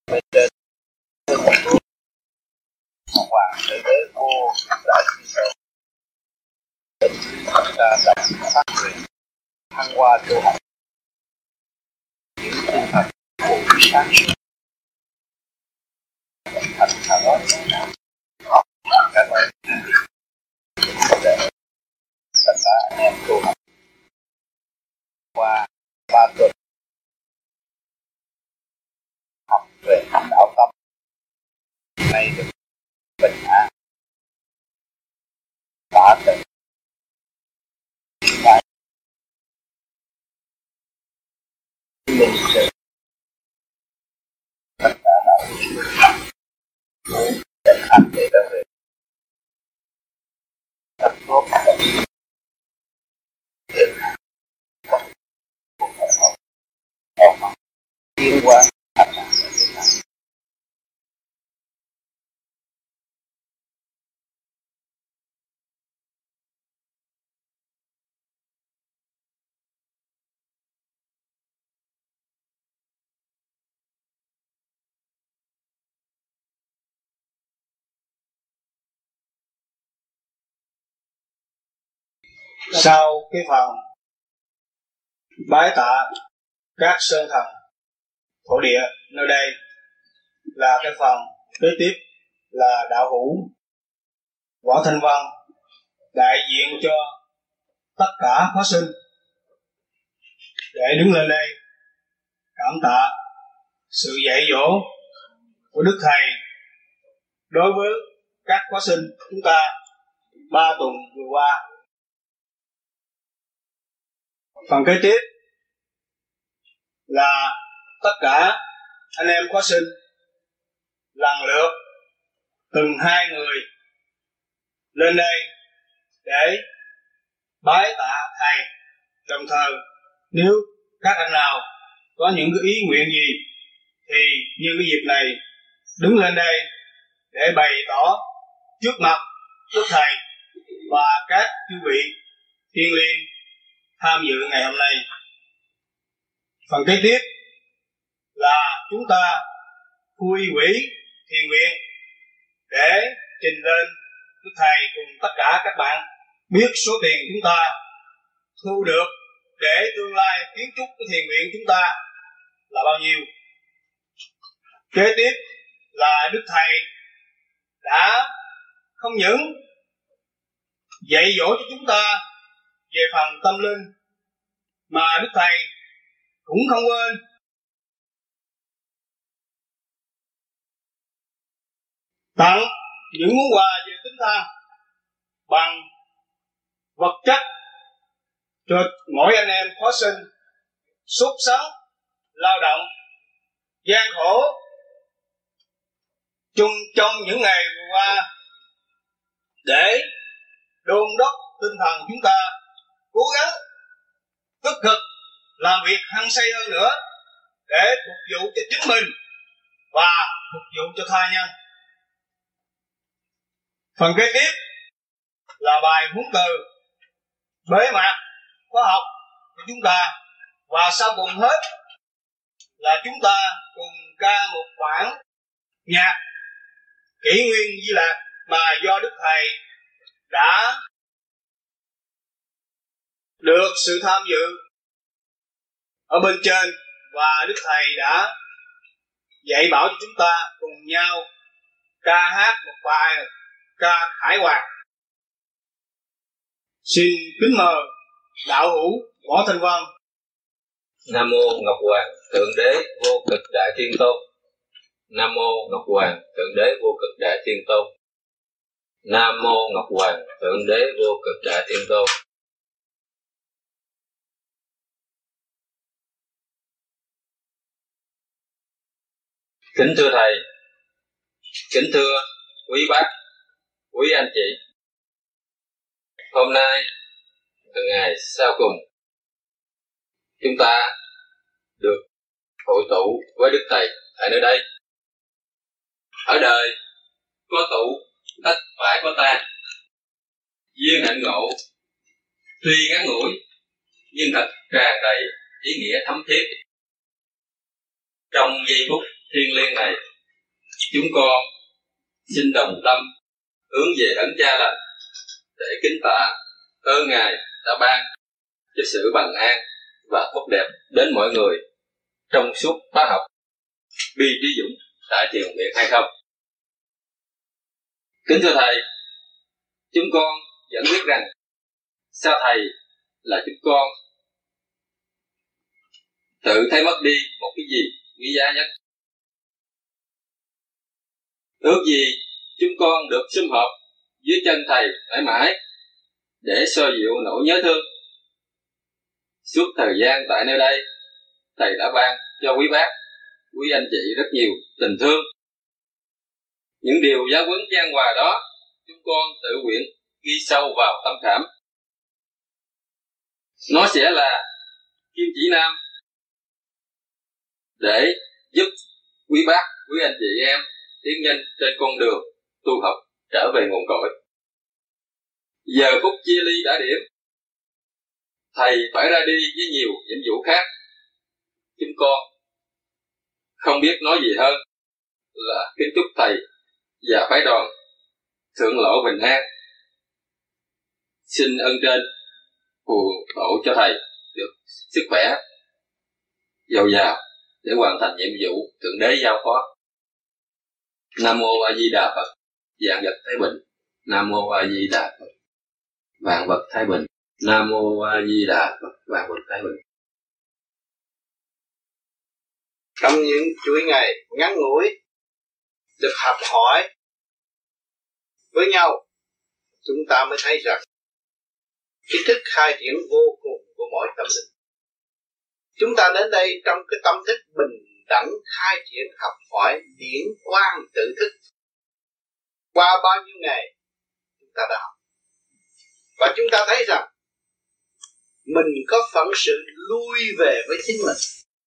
bên trên hoàng thượng đế vô đại thiên tôn chúng ta đã phát nguyện thăng hoa tu học những tinh thần của sáng suốt thành thở học cảm ơn tất cả anh em tu học qua 3 tuần học về đạo tâm nay được bình an đã từng phải linh sự tất cả đạo chân thành để trở về rất tốt tiến hóa thành là Việt Nam. Sau cái phần bái tạ các sơn thần thổ địa nơi đây là cái phần kế tiếp là đạo hữu Võ Thanh Văn đại diện cho tất cả hóa sinh để đứng lên đây cảm tạ sự dạy dỗ của Đức Thầy đối với các hóa sinh chúng ta 3 tuần vừa qua. Phần kế tiếp là tất cả anh em khóa sinh lần lượt từng 2 người lên đây để bái tạ thầy, đồng thời nếu các anh nào có những cái ý nguyện gì thì như cái dịp này đứng lên đây để bày tỏ trước mặt Đức Thầy và các chư vị thiên liêng tham dự ngày hôm nay. Phần kế tiếp là chúng ta khui quỹ thiền viện để trình lên Đức Thầy cùng tất cả các bạn biết số tiền chúng ta thu được để tương lai kiến trúc cái thiền viện chúng ta là bao nhiêu. Kế tiếp là Đức Thầy đã không những dạy dỗ cho chúng ta về phần tâm linh mà Đức Thầy cũng không quên tặng những món quà về tinh thần bằng vật chất cho mỗi anh em khóa sinh sốt sắng lao động gian khổ chung trong những ngày vừa qua để đôn đốc tinh thần chúng ta cố gắng tích cực làm việc hăng say hơn nữa để phục vụ cho chính mình và phục vụ cho tha nhân. Phần kế tiếp là bài huấn từ bế mạc khóa học của chúng ta và sau cùng hết là chúng ta cùng ca một bản nhạc kỷ nguyên Di Lạc mà do Đức Thầy đã được sự tham dự ở bên trên và Đức Thầy đã dạy bảo cho chúng ta cùng nhau ca hát một bài ca khải hoàn. Xin kính mời đạo hữu Võ Thanh Văn. Nam mô Ngọc Hoàng Thượng Đế Vô Cực Đại Thiên Tôn. Nam mô Ngọc Hoàng Thượng Đế Vô Cực Đại Thiên Tôn. Nam mô Ngọc Hoàng Thượng Đế Vô Cực Đại Thiên Tôn. Kính thưa Thầy, kính thưa quý bác, quý anh chị, hôm nay là ngày sau cùng chúng ta được hội tụ với Đức Thầy tại nơi đây. Ở đời có tụ tất phải có tan, duyên hạnh ngộ tuy ngắn ngủi nhưng thật tràn đầy ý nghĩa thấm thiết. Trong giây phút thiêng liêng này, chúng con xin đồng tâm hướng về đấng Cha lành để kính tạ ơn Ngài đã ban cho sự bằng an và tốt đẹp đến mọi người trong suốt khóa học Bi Trí Dũng tại thiền viện hay không. Kính thưa Thầy, chúng con vẫn biết rằng sau Thầy là chúng con tự thấy mất đi một cái gì quý giá nhất. Ước gì chúng con được sum họp dưới chân Thầy mãi mãi để xoa dịu nỗi nhớ thương. Suốt thời gian tại nơi đây, Thầy đã ban cho quý bác, quý anh chị rất nhiều tình thương. Những điều giáo huấn chan hòa đó, chúng con tự nguyện ghi sâu vào tâm khảm. Nó sẽ là kim chỉ nam để giúp quý bác, quý anh chị em tiến nhanh trên con đường tu học trở về nguồn cội. Giờ phút chia ly đã điểm, Thầy phải ra đi với nhiều nhiệm vụ khác. Chúng con không biết nói gì hơn là kính chúc Thầy và phái đoàn thượng lộ bình an. Xin ơn trên phù hộ cho Thầy được sức khỏe dồi dào để hoàn thành nhiệm vụ Thượng Đế giao phó. Nam mô A Di Đà Phật. Vạn vật thái bình. Nam mô A Di Đà Phật. Vạn vật thái bình. Nam mô A Di Đà Phật. Vạn vật thái bình. Trong những chuỗi ngày ngắn ngủi được học hỏi với nhau, chúng ta mới thấy rằng cái thức khai triển vô cùng của mỗi tâm linh. Chúng ta đến đây trong cái tâm thức bình đẳng khai triển học hỏi điển quang tự thức. Qua bao nhiêu ngày chúng ta đã học, và chúng ta thấy rằng mình có phận sự lui về với chính mình,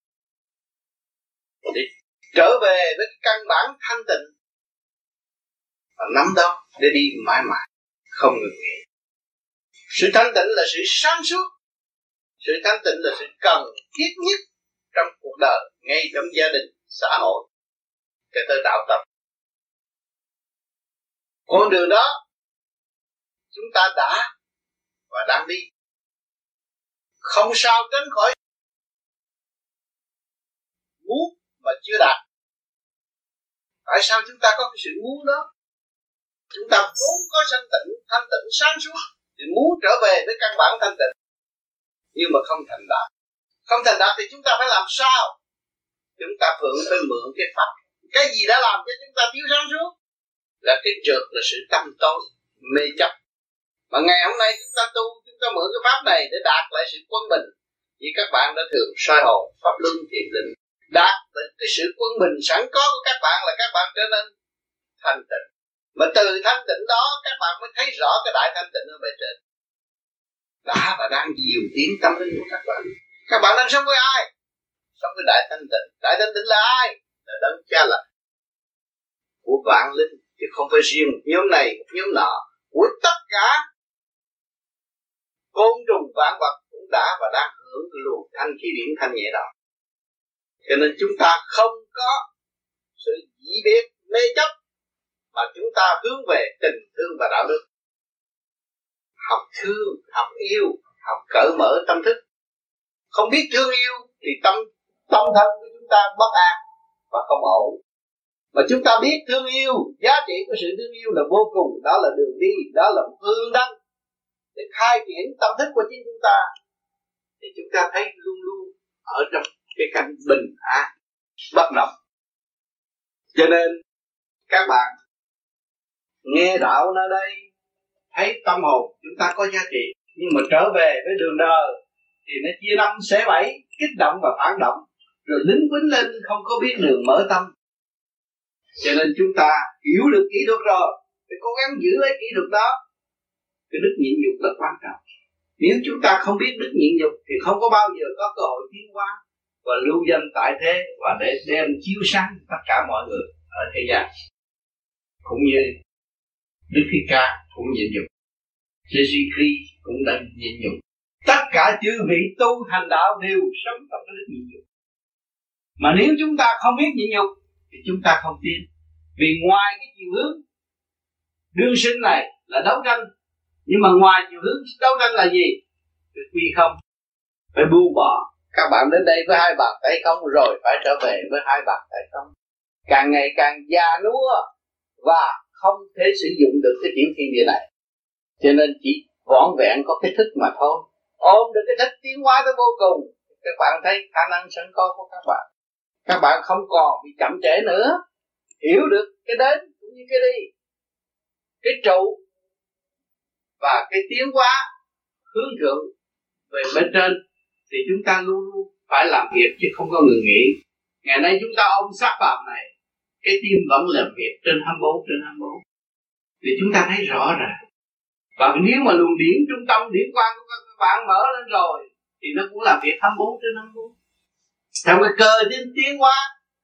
để trở về với căn bản thanh tịnh và nắm đó để đi mãi mãi không ngừng nghỉ. Sự thanh tịnh là sự sáng suốt, sự thanh tịnh là sự cần thiết nhất trong cuộc đời, ngay trong gia đình, xã hội, cho tới đạo tập. Con đường đó chúng ta đã và đang đi, không sao tránh khỏi muốn mà chưa đạt. Tại sao chúng ta có cái sự muốn đó? Chúng ta vốn có thanh tịnh sáng suốt, thì muốn trở về với căn bản thanh tịnh, nhưng mà không thành đạt. Không thành đạt thì chúng ta phải làm sao? Chúng ta phải mượn cái pháp. Cái gì đã làm cho chúng ta thiếu sáng suốt? Là cái trượt, là sự tâm tối, mê chấp. Mà ngày hôm nay chúng ta tu, chúng ta mượn cái pháp này để đạt lại sự quân bình. Vì các bạn đã thường soi hồn, pháp luân thiền định, đạt được cái sự quân bình sẵn có của các bạn là các bạn trở nên thanh tịnh. Mà từ thanh tịnh đó các bạn mới thấy rõ cái đại thanh tịnh ở bề trên. Đã và đang dìu tiến tâm linh của các bạn. Các bạn đang sống với ai? Sống với đại thanh tịnh. Đại thanh tịnh là ai? Là đấng Cha lành của vạn linh, chứ không phải riêng một nhóm này, một nhóm nọ, của tất cả côn trùng vạn vật cũng đã và đang hưởng cái luồng thanh khí điển thanh nhẹ đó. Cho nên chúng ta không có sự dĩ biệt mê chấp, mà chúng ta hướng về tình thương và đạo đức. Học thương, học yêu, học cởi mở tâm thức. Không biết thương yêu thì tâm thân của chúng ta bất an và không ổn. Mà chúng ta biết thương yêu, giá trị của sự thương yêu là vô cùng, đó là đường đi, đó là một hương đăng để khai triển tâm thức của chính chúng ta, thì chúng ta thấy luôn luôn ở trong cái cảnh bình an, bất động. Cho nên các bạn nghe đạo nơi đây, thấy tâm hồn chúng ta có giá trị, nhưng mà trở về với đường đời thì nó chia năm xẻ bảy, kích động và phản động, rồi lính quýnh lên không có biết đường mở tâm. Cho nên chúng ta hiểu được kỹ thuật rồi, phải cố gắng giữ lấy kỹ thuật đó. Cái đức nhịn nhục là quan trọng. Nếu chúng ta không biết đức nhịn nhục thì không có bao giờ có cơ hội tiến hóa và lưu danh tại thế, và để đem chiếu sáng tất cả mọi người ở thế gian. Cũng như Đức Thích Ca cũng nhịn nhục, Jesus Christ cũng đã nhịn nhục. Tất cả chư vị tu hành đạo đều sống trong cái đức nhịn nhục. Mà nếu chúng ta không biết nhịn nhục thì chúng ta không tiến. Vì ngoài cái chiều hướng đương sinh này là đấu tranh, nhưng mà ngoài chiều hướng đấu tranh là gì? Cái quy không, phải buông bỏ. Các bạn đến đây với hai bàn tay không, rồi phải trở về với hai bàn tay không. Càng ngày càng già nua và không thể sử dụng được cái tiểu thiên địa này, cho nên chỉ vỏn vẹn có cái thức mà thôi. Ôm được cái thức tiến hóa tới vô cùng, các bạn thấy khả năng sẵn có của các bạn không còn bị chậm trễ nữa. Hiểu được cái đến cũng như cái đi, cái trụ và cái tiến hóa hướng thượng về bên trên, thì chúng ta luôn luôn phải làm việc chứ không có ngừng nghỉ. Ngày nay chúng ta ôm xác phạm này, cái tim vẫn làm việc trên 24/24, thì chúng ta thấy rõ ràng. Và nếu mà luồng điển trung tâm, điển quang của các bạn mở lên rồi, thì nó cũng làm việc 24/24. Trong cái cơ tiến hóa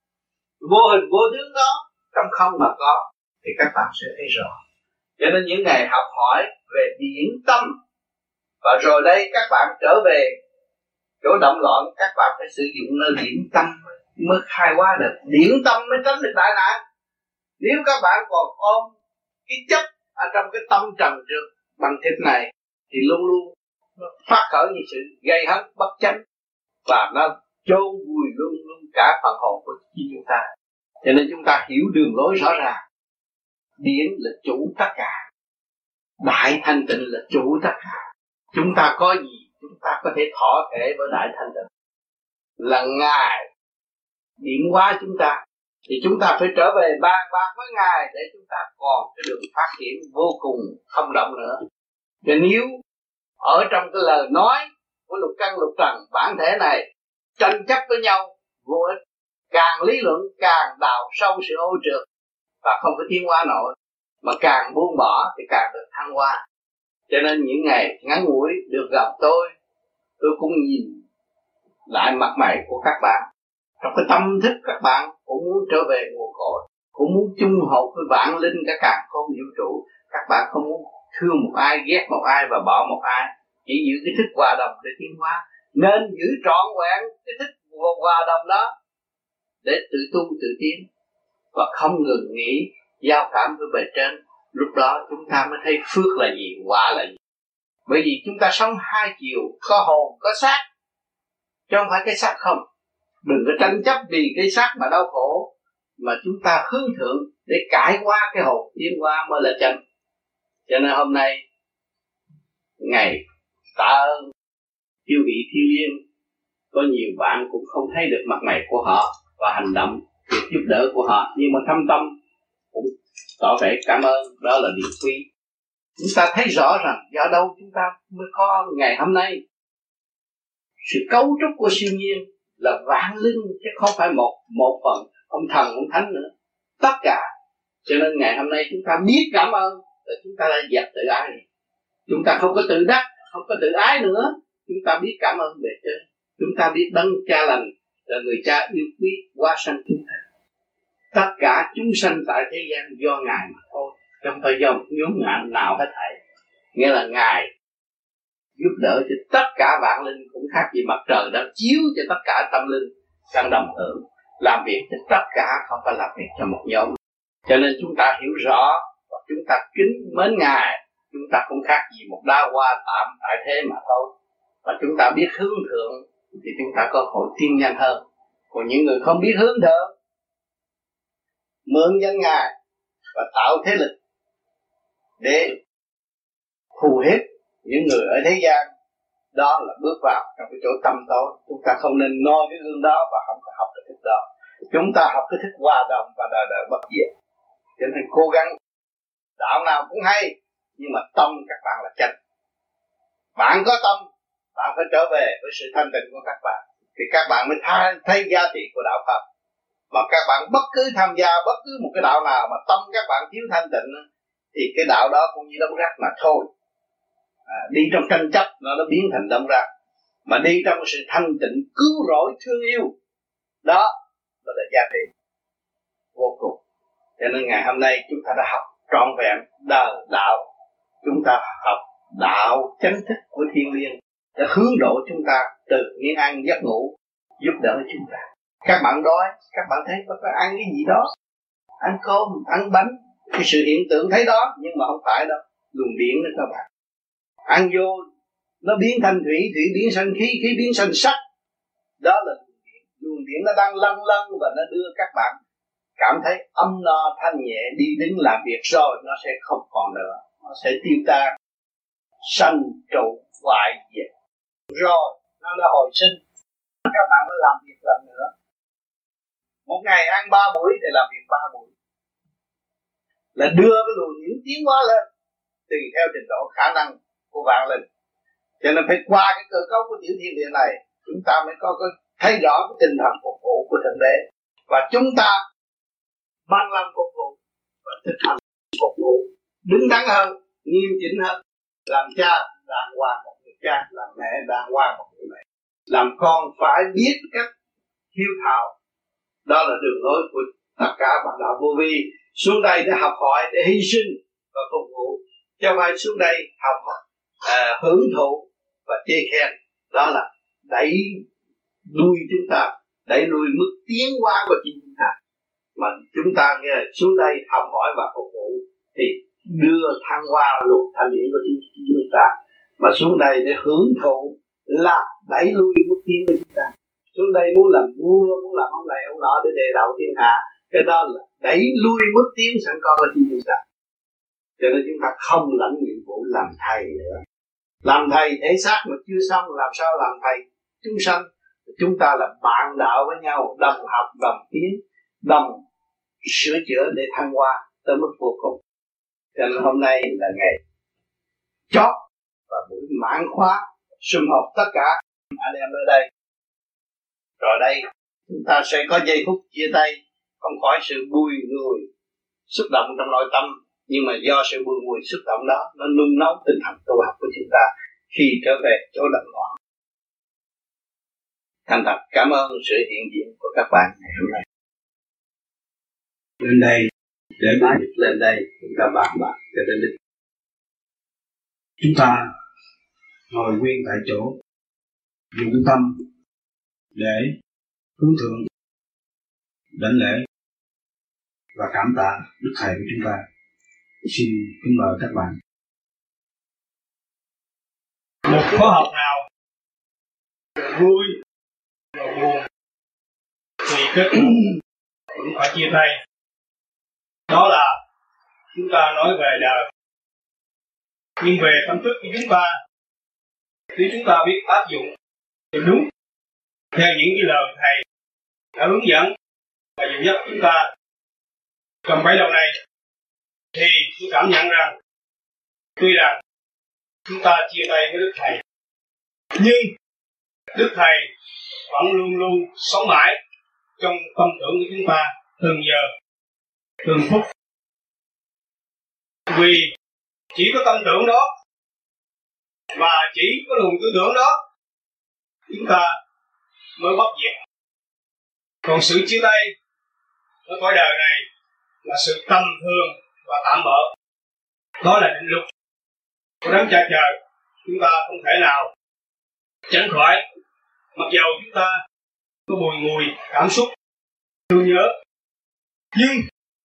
vô hình vô tướng đó, trong không mà có, thì các bạn sẽ thấy rõ. Cho nên những ngày học hỏi về điển tâm, và rồi đây các bạn trở về chỗ động loạn, các bạn phải sử dụng nơi điển tâm mới khai hóa được. Điển tâm mới tránh được đại nạn. Nếu các bạn còn ôm cái chấp ở trong cái tâm trần trượt bằng thịt này, thì luôn luôn nó phát khởi những sự gây hấn bất chánh, và nó chôn vùi luôn luôn cả phần hồn của chúng ta. Cho nên chúng ta hiểu đường lối rõ ràng. Điển là chủ tất cả, đại thanh tịnh là chủ tất cả. Chúng ta có gì chúng ta có thể thọ thể với đại thanh tịnh, là Ngài điểm hóa chúng ta. Thì chúng ta phải trở về bàn bạc với Ngài để chúng ta còn cái đường phát triển vô cùng không động nữa. Và nếu ở trong cái lời nói của lục căn lục trần bản thể này tranh chấp với nhau vô ích, càng lý luận càng đào sâu sự ô trượt và không có tiến hóa nổi, mà càng buông bỏ thì càng được thăng hoa. Cho nên những ngày ngắn ngủi được gặp tôi cũng nhìn lại mặt mày của các bạn. Trong cái tâm thức các bạn cũng muốn trở về nguồn cội, cũng muốn chung hồn với vạn linh cả càn khôn vũ trụ. Các bạn không muốn thương một ai, ghét một ai và bỏ một ai, chỉ giữ cái thức hòa đồng để tiến hóa. Nên giữ trọn vẹn cái thức hòa đồng đó để tự tu tự tiến, và không ngừng nghĩ giao cảm với bề trên. Lúc đó chúng ta mới thấy phước là gì, quả là gì. Bởi vì chúng ta sống hai chiều, có hồn có xác, chứ không phải cái xác không. Đừng có tranh chấp vì cái xác mà đau khổ, mà chúng ta hướng thượng để cải hóa cái hồn, tiến hóa mới là chân. Cho nên hôm nay ngày tạ ơn chư vị thiên liêng, có nhiều bạn cũng không thấy được mặt mày của họ và hành động giúp đỡ của họ, nhưng mà thâm tâm cũng tỏ vẻ cảm ơn. Đó là điều quý. Chúng ta thấy rõ rằng do đâu chúng ta mới có ngày hôm nay. Sự cấu trúc của siêu nhiên là vạn linh, chứ không phải một phần ông thần ông thánh nữa, tất cả. Cho nên ngày hôm nay chúng ta biết cảm ơn là chúng ta đã dẹp tự ái. Chúng ta không có tự đắc, không có tự ái nữa. Chúng ta biết cảm ơn bề trên. Chúng ta biết đấng cha lành là người cha yêu quý hóa sanh chúng ta. Tất cả chúng sanh tại thế gian do Ngài mà thôi, không phải do một nhóm ngạn nào hết thảy. Nghĩa là Ngài giúp đỡ cho tất cả vạn linh, cũng khác gì mặt trời đã chiếu cho tất cả tâm linh đang đồng hưởng, làm việc cho tất cả, không phải làm việc cho một nhóm. Cho nên chúng ta hiểu rõ và chúng ta kính mến Ngài. Chúng ta cũng khác gì một đóa hoa tạm tại thế mà thôi. Và chúng ta biết hướng thượng thì chúng ta có hội tiến nhanh hơn. Còn những người không biết hướng thượng, mượn danh Ngài và tạo thế lực để hù hiếp những người ở thế gian, đó là bước vào trong cái chỗ tâm tối. Chúng ta không nên noi cái gương đó và không có học cái thức đó. Chúng ta học cái thức hòa đồng và đời đời bất diệt. Cho nên cố gắng, đạo nào cũng hay, nhưng mà tâm các bạn là chân. Bạn có tâm, bạn phải trở về với sự thanh tịnh của các bạn, thì các bạn mới thấy giá trị của đạo Pháp. Mà các bạn bất cứ tham gia bất cứ một cái đạo nào mà tâm các bạn thiếu thanh tịnh, thì cái đạo đó cũng như đống rác mà thôi. Đi trong tranh chấp nó biến thành đống rác, mà đi trong sự thanh tịnh cứu rỗi thương yêu, đó là giá trị vô cùng. Cho nên ngày hôm nay chúng ta đã học trọn vẹn đời đạo, chúng ta học đạo chánh thức của thiên liêng để hướng độ chúng ta từ miếng ăn giấc ngủ, giúp đỡ chúng ta. Các bạn đói, các bạn thấy có ăn cái gì đó, ăn cơm, ăn bánh, cái sự hiện tượng thấy đó, nhưng mà không phải đâu, luồng điển đó các bạn. Ăn vô nó biến thành thủy, thủy biến thành khí, khí biến thành sắc, đó là luồng điển nó đang lăn lăn và nó đưa các bạn cảm thấy âm no thanh nhẹ, đi đứng làm việc rồi nó sẽ không còn nữa, nó sẽ tiêu tan, sanh trụ hoại diệt, rồi nó là hồi sinh. Các bạn mới làm việc lần nữa. Một ngày ăn 3 buổi thì làm việc 3 buổi, là đưa cái luồng điển tiến hóa lên tùy theo trình độ khả năng của bạn lên. Cho nên phải qua cái cơ cấu của tiểu thiên địa này, chúng ta mới có cái thấy rõ cái tinh thần phục vụ của thượng đế, và chúng ta bằng lòng phục vụ và thực hành phục vụ đứng đắn hơn, nghiêm chỉnh hơn, làm cha đàng hoàng một người cha, làm mẹ đàng hoàng một người mẹ, làm con phải biết cách hiếu thảo. Đó là đường lối của tất cả bạn đạo vô vi xuống đây để học hỏi, để hy sinh và phục vụ, chứ không phải xuống đây học hưởng thụ và chê khen. Đó là đẩy lui chúng ta, đẩy lui mức tiến hóa của chính chúng ta. Mà chúng ta nghe xuống đây học hỏi và phục vụ thì đưa thăng hoa luồng thanh điển của chính chúng ta, mà xuống đây để hưởng thụ là đẩy lui mức tiến của chúng ta. Xuống đây muốn làm vua, muốn làm ông này ông nọ để đề đạo thiên hạ, cái đó là đẩy lui bước tiến sẵn có của chúng ta. Cho nên chúng ta không lãnh nhiệm vụ làm thầy nữa. Làm thầy thể xác mà chưa xong, làm sao làm thầy chúng sanh? Chúng ta là bạn đạo với nhau, đồng học, đồng tiến, đồng sửa chữa để thăng hoa tới mức vô cùng. Cho nên hôm nay là ngày chót và buổi mãn khóa sum họp tất cả anh em ở đây. Rồi đây chúng ta sẽ có giây phút chia tay, không khỏi sự bùi ngùi xúc động trong nội tâm, nhưng mà do sự bùi ngùi xúc động đó nó nung nấu tinh thần tu học của chúng ta khi trở về chỗ đầm loạn. Thành thật cảm ơn sự hiện diện của các bạn ngày hôm nay. Lên đây để mai lên đây chúng ta bàn bạc cho đến đích. Chúng ta ngồi nguyên tại chỗ, dùng tâm để hướng thượng, đảnh lễ và cảm tạ Đức Thầy của chúng ta. Xin kính mời các bạn. Một khóa học nào vui và buồn thì kết thúc cũng phải chia tay. Đó là chúng ta nói về đời, nhưng về tâm thức của chúng ta, nếu chúng ta biết áp dụng cho đúng theo những cái lời thầy đã hướng dẫn và dẫn dắt chúng ta trong 7 đầu này, thì tôi cảm nhận rằng tuy rằng chúng ta chia tay với Đức Thầy, nhưng Đức Thầy vẫn luôn luôn sống mãi trong tâm tưởng của chúng ta từng giờ, từng phút. Vì chỉ có tâm tưởng đó và chỉ có luồng tư tưởng đó chúng ta mới bất diệt. Còn sự chia tay ở cõi đời này là sự tầm thường và tạm bợ. Đó là định luật của đấng cha trời, chúng ta không thể nào tránh khỏi. Mặc dầu chúng ta có bùi ngùi cảm xúc thương nhớ, nhưng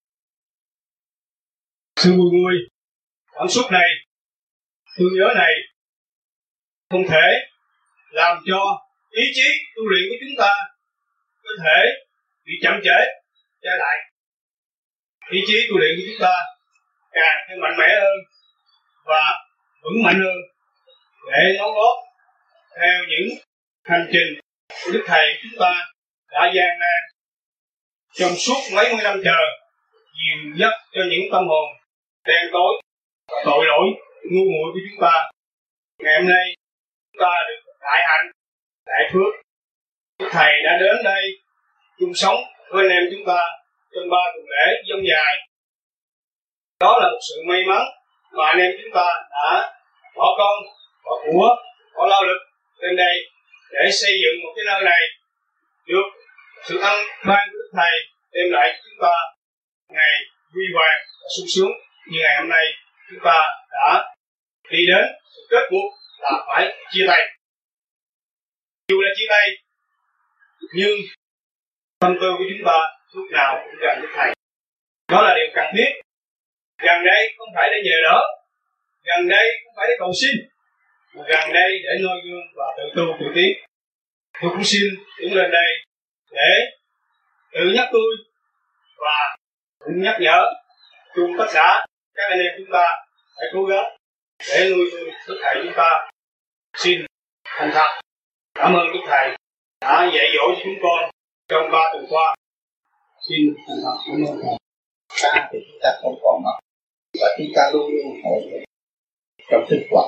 sự bùi ngùi cảm xúc này, thương nhớ này không thể làm cho ý chí tu luyện của chúng ta có thể bị chậm trễ trở lại. Ý chí tu luyện của chúng ta càng thêm mạnh mẽ hơn và vững mạnh hơn để đóng góp theo những hành trình của Đức Thầy chúng ta đã gian nan trong suốt mấy mươi năm trời, dìu dắt cho những tâm hồn đen tối và tội lỗi ngu muội của chúng ta. Ngày hôm nay chúng ta được đại hạnh, đại phước, Đức Thầy đã đến đây chung sống với anh em chúng ta trong 3 tuần lễ dông dài. Đó là một sự may mắn mà anh em chúng ta đã bỏ công, bỏ của, bỏ lao lực lên đây để xây dựng một cái nơi này được sự ân ban của Đức Thầy đem lại chúng ta ngày huy hoàng và sung sướng như ngày hôm nay chúng ta đã đi đến sự kết cuộc là phải chia tay. Dù là chia tay nhưng Tâm tư của chúng ta lúc nào cũng gần với Thầy. Đó là điều cần thiết. Gần đây không phải để nhờ đỡ, gần đây không phải để cầu xin, mà gần đây để noi gương và tự tu tự tiến. Tôi cũng xin đứng lên đây để tự nhắc tôi và cũng nhắc nhở chung tất cả các anh em chúng ta phải cố gắng để nuôi Đức Thầy chúng ta. Xin thành thật cảm ơn Đức Thầy đã dạy dỗ cho chúng con trong 3 tuần qua. Xin thành thật cảm ơn Thầy. Ta thì chúng ta không còn mất, và chúng ta luôn luôn hội tụ trong thức hoạt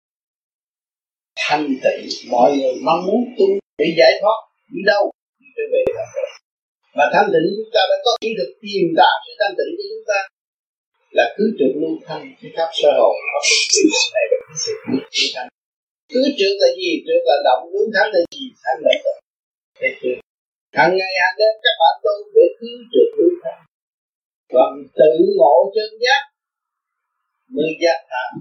thanh tịnh. Mọi người mong muốn tu để giải thoát đi đâu đi trở về thanh tịnh, mà thanh tịnh chúng ta đã có kỹ thuật tìm đạt sự thanh tịnh của chúng ta là cứ trượt lưu thanh cái khắp sơ hồn có sự này là cứ trượt lưu thanh. Cứ trượt là gì? Trượt là động, lưu thanh là gì? Thanh là động. Để trượt hàng ngày hàng đêm các bạn tu để cứ trượt lưu thanh và tự ngộ chân giác mới giác thảm.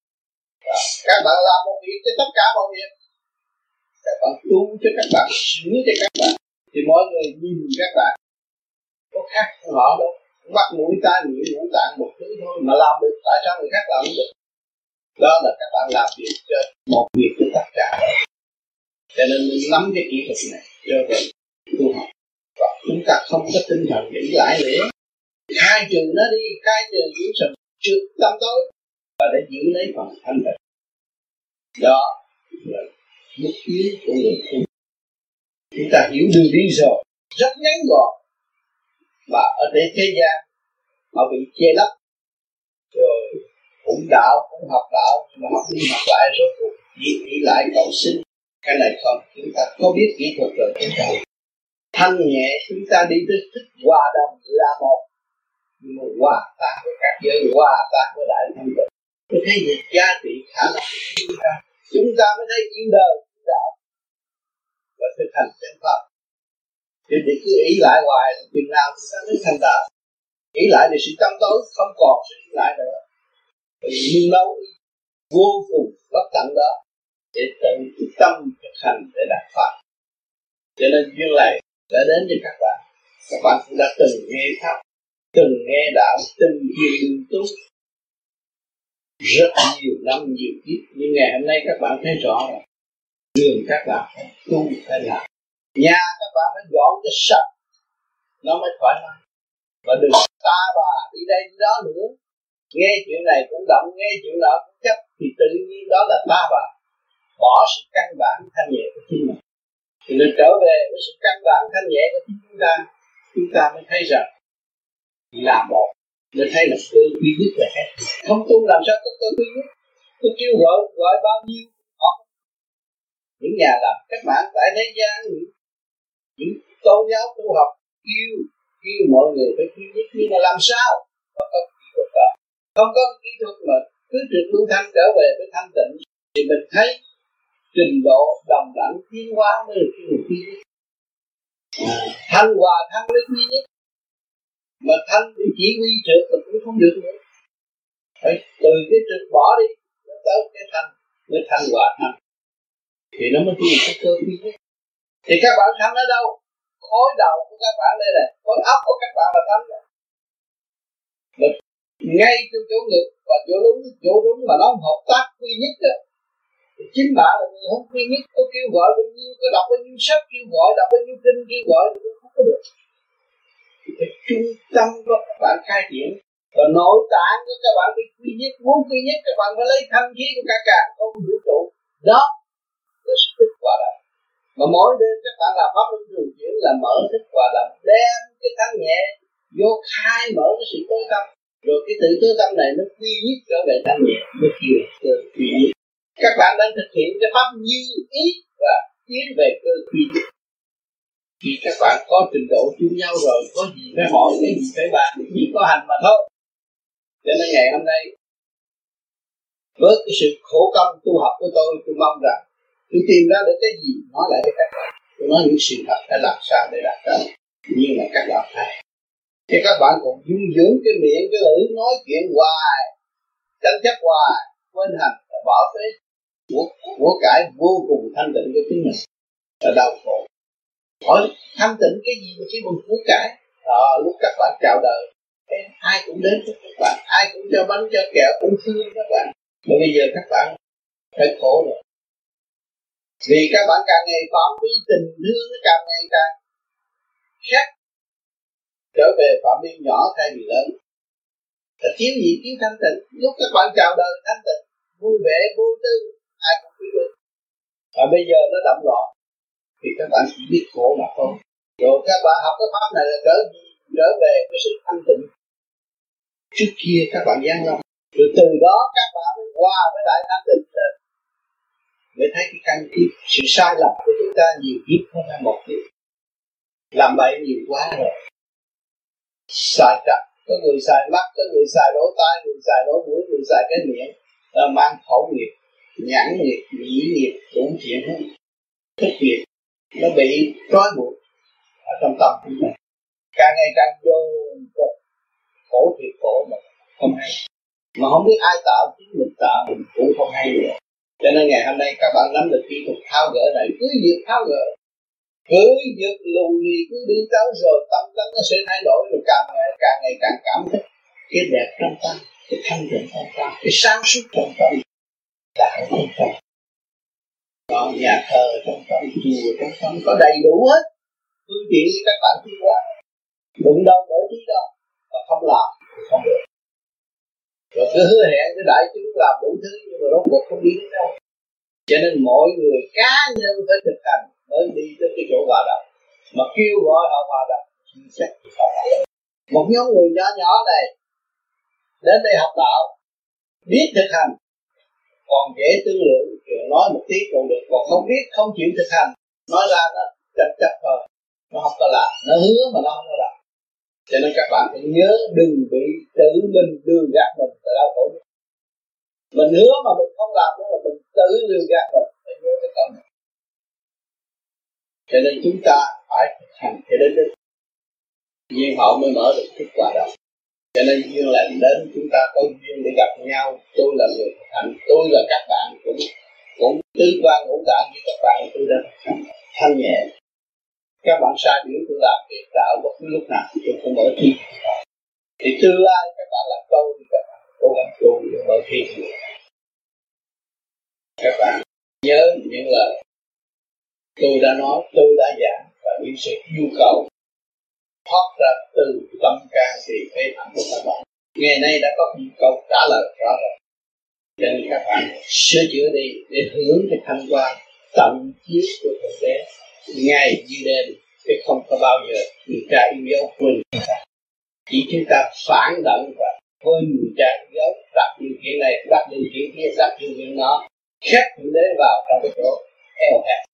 Các bạn làm một việc cho tất cả mọi việc, các bạn tu cho các bạn, sửa cho các bạn, thì mọi người nhìn các bạn có khác của họ đâu. Mắt mũi tai miệng ngũ tạng một thứ thôi mà làm được, tại sao người khác làm không được? Đó là các bạn làm việc cho một việc cho tất cả. Cho nên mình nắm cái kỹ thuật này cho về tu học, và chúng ta không có tinh thần để lại nữa. Khai trừ nó đi, khai trừ những sự trượt tâm tối và để giữ lấy phần thanh tịnh. Đó là mục tiêu của người tu. Chúng ta hiểu đường đi rồi, rất ngắn gọn, mà ở đây thế gian họ bị che lấp, rồi cũng đạo cũng học đạo, mà học đi học lại rốt cuộc chỉ lại cầu xin. Cái này không, chúng ta có biết kỹ thuật rồi chúng ta thanh nhẹ, chúng ta đi tới thức hòa đồng là một, nhưng mà hòa tan với các giới, hòa tan với đại thanh tịnh. Tôi thấy được giá trị khả năng của chúng ta mới thấy yêu đời yêu đạo và thực hành chân pháp. Chứ để cứ ý lại hoài chừng nào chúng ta mới thành đạo. Ý lại thì sự tâm tối không còn sự ý lại nữa. Vì nung nấu vô cùng bất tận đó để tự tâm thực hành để đạt pháp. Cho nên duyên lành đã đến với các bạn. Các bạn cũng đã từng nghe pháp, từng nghe đạo, từng hiểu đường tu rất nhiều năm nhiều kiếp, nhưng ngày hôm nay các bạn thấy rõ rồi. Đường các bạn phải tu phải làm, nhà các bạn phải dọn cho sạch, nó mới thoải mái. Và đừng ta bà đi đây đi đó nữa, nghe chuyện này cũng động, nghe chuyện đó cũng chấp, thì tự nhiên đó là ta bà. Bỏ sự căn bản thanh nhẹ của chính mình, thì nên trở về với sự căn bản thanh nhẹ của chính chúng ta mới thấy rằng là một. Nên thấy là cơ duy nhất là hết. Không tu làm sao có cơ duy nhất. Tôi kêu gọi bao nhiêu họ. Những nhà làm cách mạng tại thế gian, những tôn giáo tu học kêu mọi người phải duy nhất, nhưng mà làm sao có kỹ thuật đó. Không có kỹ thuật mà cứ trực lưu thanh trở về với thanh tịnh thì mình thấy trình độ đồng đẳng tiến hóa mới được cái duy nhất. Thanh hòa thanh với duy nhất. Mà thanh thì chỉ huy trượt mà cũng không được nữa. Phải từ cái trượt bỏ đi, nó tới cái thanh, mới thanh hòa thanh. Thì nó mới tìm cái cơ duy nhất. Thì các bạn thanh ở đâu? Khối đầu của các bạn đây này, khối óc của các bạn là thanh rồi. Mà ngay trong chỗ ngực và chỗ đúng mà nó hợp tác duy nhất đó. Thì chính bạn là người không duy nhất, có kêu gọi bao nhiêu, có đọc bao nhiêu sách kêu gọi, đọc bao nhiêu kinh kêu gọi thì cũng không có được. Cái trung tâm của các bạn khai triển và nội tạng của các bạn bị duy nhất, muốn duy nhất các bạn phải lấy thanh khí của cả cả không vũ trụ. Đó là sự thức hòa đồng. Mà mỗi đêm các bạn làm pháp luân thường chuyển là mở thức hòa đồng, đem cái thanh nhẹ vô khai mở cái sự tối tâm, rồi cái tự tối tâm này nó duy nhất trở về thanh nhẹ, nó kêu cơ duy nhất. Các bạn đang thực hiện cái pháp như ý và tiến về cơ duy nhất. Khi các bạn có trình độ chung nhau rồi, có gì phải hỏi, cái gì phải bàn, chỉ có hành mà thôi. Cho nên ngày hôm nay với cái sự khổ công tu học của tôi mong rằng tôi tìm ra được cái gì nói lại với các bạn. Tôi nói những sự thật phải làm sao để đạt được. Nhưng mà các bạn thấy thì các bạn còn dung dưỡng cái miệng, cái lưỡi nói chuyện hoài, tranh chấp hoài, quên hành, bỏ phế của cải vô cùng thanh tịnh của chính mình, là đau khổ. hỏi thanh tịnh cái gì mà chỉ bằng của cải. Lúc các bạn chào đời, ai cũng đến với các bạn, ai cũng cho bánh cho kẹo, cũng thương các bạn. Mà bây giờ các bạn phải khổ rồi, vì các bạn càng ngày phạm vi tình thương nó càng ngày càng khác, trở về phạm vi nhỏ thay vì lớn. Là thiếu gì thiếu thanh tịnh. Lúc các bạn chào đời thanh tịnh, vui vẻ vô tư, ai cũng quý mến. Và bây giờ nó động loạn thì các bạn chỉ biết khổ mà thôi. Rồi các bạn học cái pháp này là trở về cái sự thanh tịnh trước kia các bạn gian lòng. Rồi từ đó các bạn mới qua với đại thanh tịnh rồi mới thấy cái căn kiếp sự sai lầm của chúng ta nhiều kiếp không phải một kiếp. Làm bậy nhiều quá rồi, sai trật. Có người xài mắt, có người xài lỗ tai, người xài lỗ mũi, người xài cái miệng, là mang khẩu nghiệp, nhãn nghiệp, nhĩ nghiệp, đủ chuyện hết. Thức nghiệp nó bị trói buộc ở trong tâm của mình, càng ngày càng vô khổ thiệt khổ mà không hay, mà không biết ai tạo, chính mình tạo mình cũng không hay nữa. Cho nên ngày hôm nay các bạn nắm được kỹ thuật tháo gỡ này, cứ việc tháo gỡ, cứ việc lù lì, cứ đi tới rồi tâm tánh nó sẽ thay đổi, rồi càng ngày càng cảm thấy cái đẹp trong tâm, cái thanh tịnh trong tâm, cái sáng suốt trong tâm, đạo trong tâm, có nhà thờ trong tâm, chùa trong tâm, có đầy đủ hết phương tiện cho các bạn đi qua. Đụng đâu đổ tí đó, và không làm thì không được. Rồi cứ hứa hẹn với đại chúng làm đủ thứ nhưng mà rốt cuộc không đi đến đâu. Cho nên mỗi người cá nhân phải thực hành mới đi tới cái chỗ hòa đồng. Mà kêu gọi họ hòa đồng, chắc họ hòa đồng. Một nhóm người nhỏ nhỏ này đến đây học đạo, biết thực hành, còn dễ tương lượng, nói một tí còn được, còn không biết, không chịu thực hành, nói ra nó tranh chấp thôi, nó không có làm, nó hứa mà nó không có làm. Cho nên các bạn phải nhớ đừng bị tự mình lừa gạt mình là đau khổ. Mình hứa mà mình không làm đó là mình tự lừa gạt mình, phải nhớ cái câu này. Cho nên chúng ta phải thực hành cho đến đích, duyên hậu mới mở được kết quả đó. Cho nên duyên lành đến, chúng ta có duyên để gặp nhau. Tôi là người thực hành, tôi là các bạn cũng tứ quan ngũ tạng như các bạn, tôi đã thanh nhẹ. Các bạn sai biểu tôi làm việc đạo bất cứ lúc nào tôi cũng mở thi. Thì tương lai các bạn làm câu thì các bạn cố gắng tu để mở thi. Các bạn nhớ những lời tôi đã nói, tôi đã giảng, và những sự yêu cầu thoát ra từ tâm can thì phế thẳng của các bạn. Ngày nay đã có những câu trả lời rõ ràng. Cho nên các bạn sửa chữa đi để hướng cái thanh quan tận chiếu của Thượng Đế ngày như đêm, chứ không có bao giờ người cha yêu dấu quên chúng ta. Chỉ chúng ta phản động và quên người cha yêu dấu, đặt điều kiện này, đặt điều kiện kia, đặt điều kiện đó, khép Thượng Đế vào trong cái chỗ eo hẹp.